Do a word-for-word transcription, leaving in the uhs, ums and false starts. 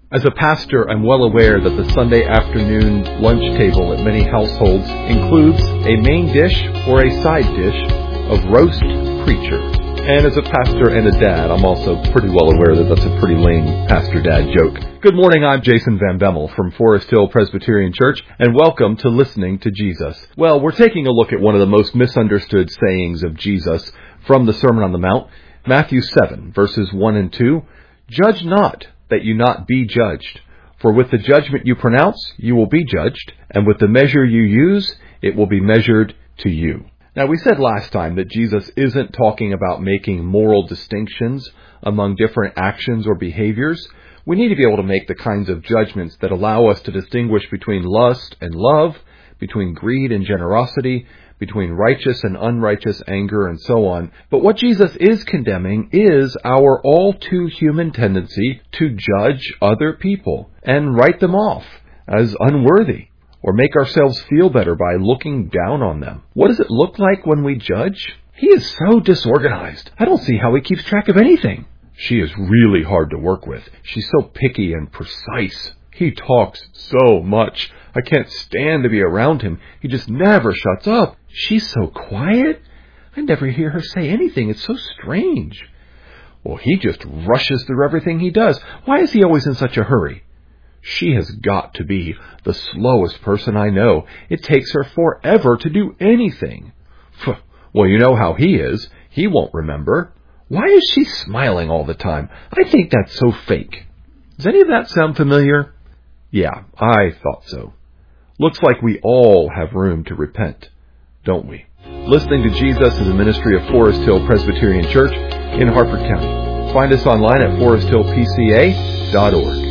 As a pastor, I'm well aware that the Sunday afternoon lunch table at many households includes a main dish or a side dish of roast preacher. And as a pastor and a dad, I'm also pretty well aware that that's a pretty lame pastor-dad joke. Good morning, I'm Jason Van Bemmel from Forest Hill Presbyterian Church, and welcome to Listening to Jesus. Well, we're taking a look at one of the most misunderstood sayings of Jesus from the Sermon on the Mount, Matthew seven, verses one and two. Judge not, that you not be judged. For with the judgment you pronounce, you will be judged, and with the measure you use, it will be measured to you. Now, we said last time that Jesus isn't talking about making moral distinctions among different actions or behaviors. We need to be able to make the kinds of judgments that allow us to distinguish between lust and love, between greed and generosity, between righteous and unrighteous anger, and so on. But what Jesus is condemning is our all too human tendency to judge other people and write them off as unworthy, or make ourselves feel better by looking down on them. What does it look like when we judge? He is so disorganized. I don't see how he keeps track of anything. She is really hard to work with. She's so picky and precise. He talks so much. I can't stand to be around him. He just never shuts up. She's so quiet. I never hear her say anything. It's so strange. Well, he just rushes through everything he does. Why is he always in such a hurry? She has got to be the slowest person I know. It takes her forever to do anything. Well, you know how he is. He won't remember. Why is she smiling all the time? I think that's so fake. Does any of that sound familiar? Yeah, I thought so. Looks like we all have room to repent, don't we? Listening to Jesus is a ministry of Forest Hill Presbyterian Church in Harford County. Find us online at forest hill p c a dot org.